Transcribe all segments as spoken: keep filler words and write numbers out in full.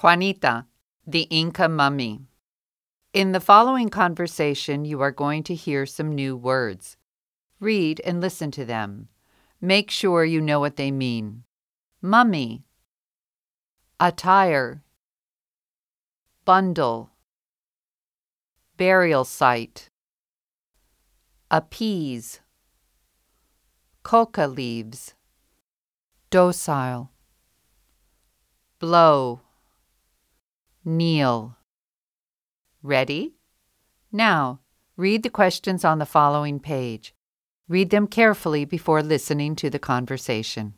Juanita, the Inca mummy. In the following conversation, you are going to hear some new words. Read and listen to them. Make sure you know what they mean. Mummy, attire, bundle, burial site, appease, coca leaves, docile, blow, kneel. Ready? Now, read the questions on the following page. Read them carefully before listening to the conversation.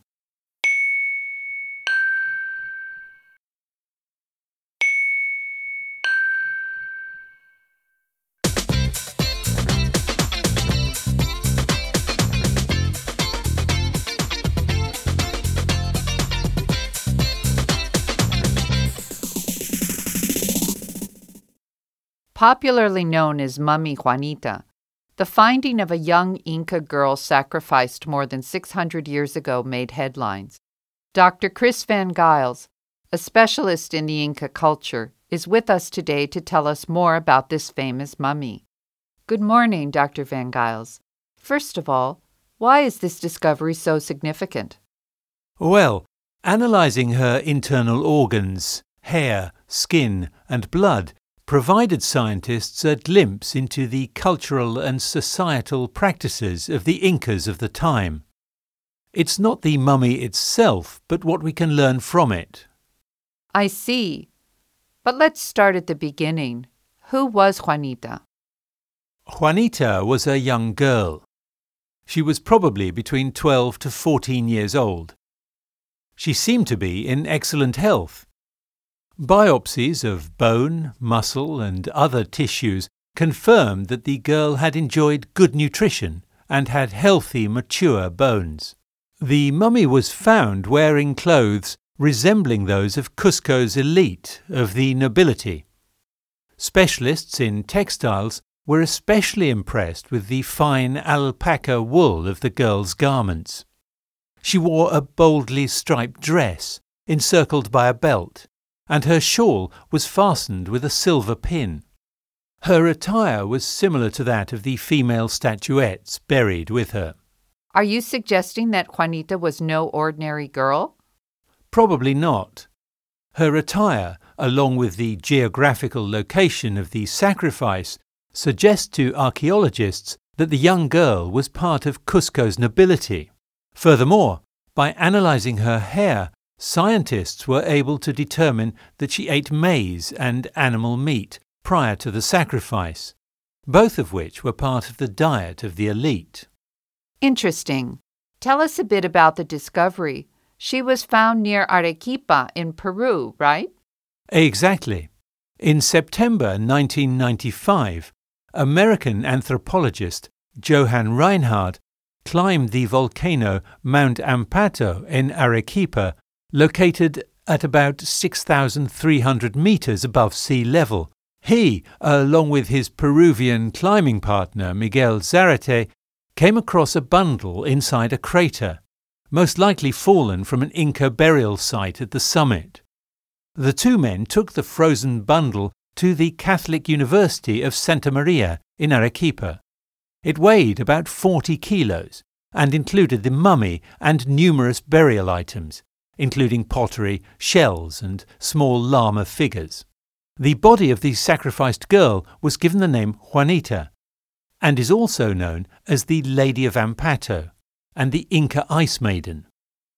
Popularly known as Mummy Juanita, the finding of a young Inca girl sacrificed more than six hundred years ago made headlines. Doctor Chris Van Giles, a specialist in the Inca culture, is with us today to tell us more about this famous mummy. Good morning, Doctor Van Giles. First of all, why is this discovery so significant? Well, analyzing her internal organs, hair, skin, and blood provided scientists a glimpse into the cultural and societal practices of the Incas of the time. It's not the mummy itself, but what we can learn from it. I see. But let's start at the beginning. Who was Juanita? Juanita was a young girl. She was probably between twelve to fourteen years old. She seemed to be in excellent health. Biopsies of bone, muscle, and other tissues confirmed that the girl had enjoyed good nutrition and had healthy, mature bones. The mummy was found wearing clothes resembling those of Cusco's elite of the nobility. Specialists in textiles were especially impressed with the fine alpaca wool of the girl's garments. She wore a boldly striped dress, encircled by a belt, and her shawl was fastened with a silver pin. Her attire was similar to that of the female statuettes buried with her. Are you suggesting that Juanita was no ordinary girl? Probably not. Her attire, along with the geographical location of the sacrifice, suggest to archaeologists that the young girl was part of Cusco's nobility. Furthermore, by analyzing her hair, scientists were able to determine that she ate maize and animal meat prior to the sacrifice, both of which were part of the diet of the elite. Interesting. Tell us a bit about the discovery. She was found near Arequipa in Peru, right? Exactly. In September nineteen ninety-five, American anthropologist Johann Reinhardt climbed the volcano Mount Ampato in Arequipa, located at about six thousand three hundred meters above sea level. He, along with his Peruvian climbing partner Miguel Zarate, came across a bundle inside a crater, most likely fallen from an Inca burial site at the summit. The two men took the frozen bundle to the Catholic University of Santa Maria in Arequipa. It weighed about forty kilos and included the mummy and numerous burial items, including pottery, shells, and small llama figures. The body of the sacrificed girl was given the name Juanita, and is also known as the Lady of Ampato and the Inca Ice Maiden.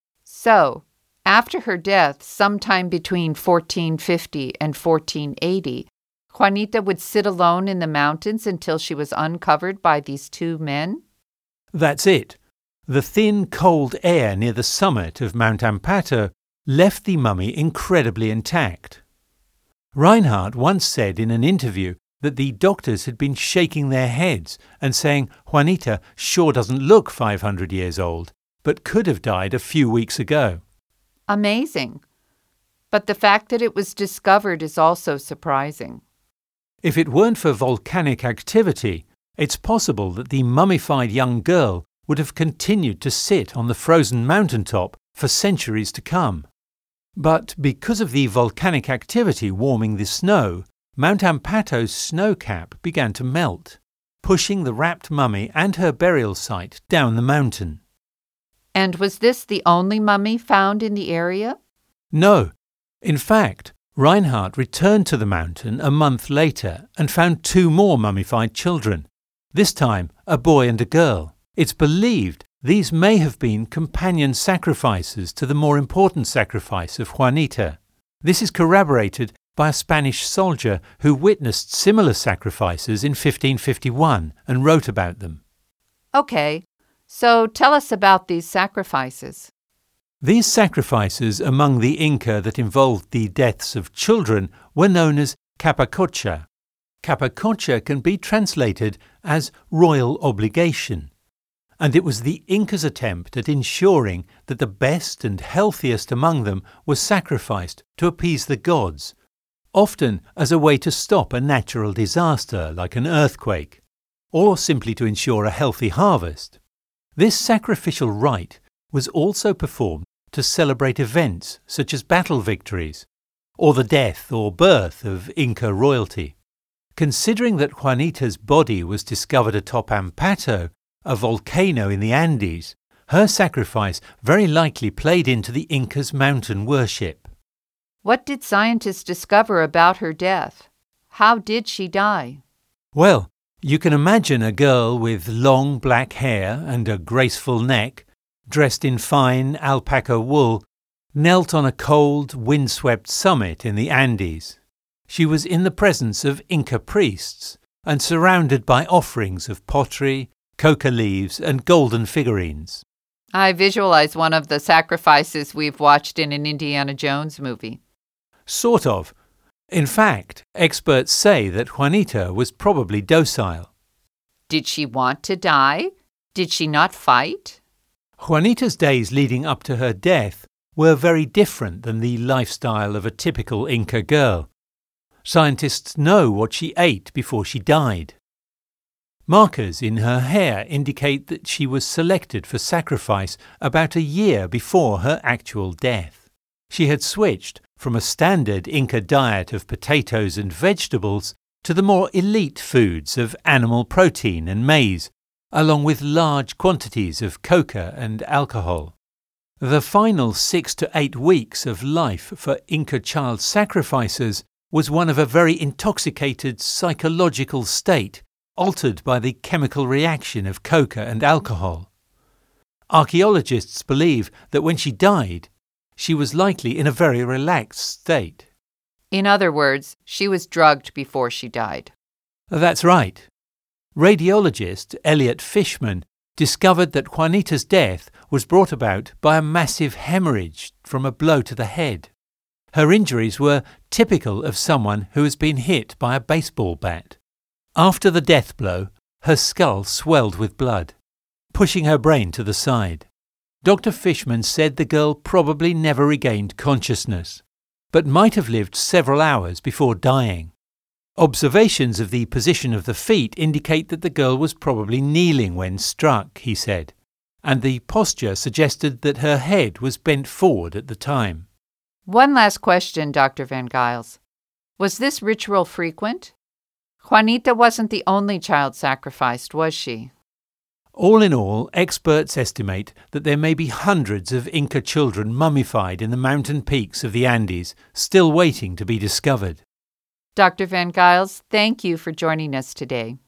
So, after her death, sometime between fourteen fifty and fourteen eighty, Juanita would sit alone in the mountains until she was uncovered by these two men? That's it. The thin, cold air near the summit of Mount Ampato left the mummy incredibly intact. Reinhardt once said in an interview that the doctors had been shaking their heads and saying Juanita sure doesn't look five hundred years old, but could have died a few weeks ago. Amazing. But the fact that it was discovered is also surprising. If it weren't for volcanic activity, it's possible that the mummified young girl would have continued to sit on the frozen mountaintop for centuries to come. But because of the volcanic activity warming the snow, Mount Ampato's snow cap began to melt, pushing the wrapped mummy and her burial site down the mountain. And was this the only mummy found in the area? No. In fact, Reinhardt returned to the mountain a month later and found two more mummified children, this time a boy and a girl. It's believed these may have been companion sacrifices to the more important sacrifice of Juanita. This is corroborated by a Spanish soldier who witnessed similar sacrifices in fifteen fifty-one and wrote about them. Okay, so tell us about these sacrifices. These sacrifices among the Inca that involved the deaths of children were known as capacocha. Capacocha can be translated as royal obligation, and it was the Incas' attempt at ensuring that the best and healthiest among them was sacrificed to appease the gods, often as a way to stop a natural disaster like an earthquake, or simply to ensure a healthy harvest. This sacrificial rite was also performed to celebrate events such as battle victories, or the death or birth of Inca royalty. Considering that Juanita's body was discovered atop Ampato, a volcano in the Andes, her sacrifice very likely played into the Incas' mountain worship. What did scientists discover about her death? How did she die? Well, you can imagine a girl with long black hair and a graceful neck, dressed in fine alpaca wool, knelt on a cold, windswept summit in the Andes. She was in the presence of Inca priests and surrounded by offerings of pottery, coca leaves, and golden figurines. I visualize one of the sacrifices we've watched in an Indiana Jones movie. Sort of. In fact, experts say that Juanita was probably docile. Did she want to die? Did she not fight? Juanita's days leading up to her death were very different than the lifestyle of a typical Inca girl. Scientists know what she ate before she died. Markers in her hair indicate that she was selected for sacrifice about a year before her actual death. She had switched from a standard Inca diet of potatoes and vegetables to the more elite foods of animal protein and maize, along with large quantities of coca and alcohol. The final six to eight weeks of life for Inca child sacrificers was one of a very intoxicated psychological state, altered by the chemical reaction of coca and alcohol. Archaeologists believe that when she died, she was likely in a very relaxed state. In other words, she was drugged before she died. That's right. Radiologist Elliot Fishman discovered that Juanita's death was brought about by a massive hemorrhage from a blow to the head. Her injuries were typical of someone who has been hit by a baseball bat. After the death blow, her skull swelled with blood, pushing her brain to the side. Doctor Fishman said the girl probably never regained consciousness, but might have lived several hours before dying. Observations of the position of the feet indicate that the girl was probably kneeling when struck, he said, and the posture suggested that her head was bent forward at the time. One last question, Doctor Van Giles. Was this ritual frequent? Juanita wasn't the only child sacrificed, was she? All in all, experts estimate that there may be hundreds of Inca children mummified in the mountain peaks of the Andes, still waiting to be discovered. Doctor Van Giles, thank you for joining us today.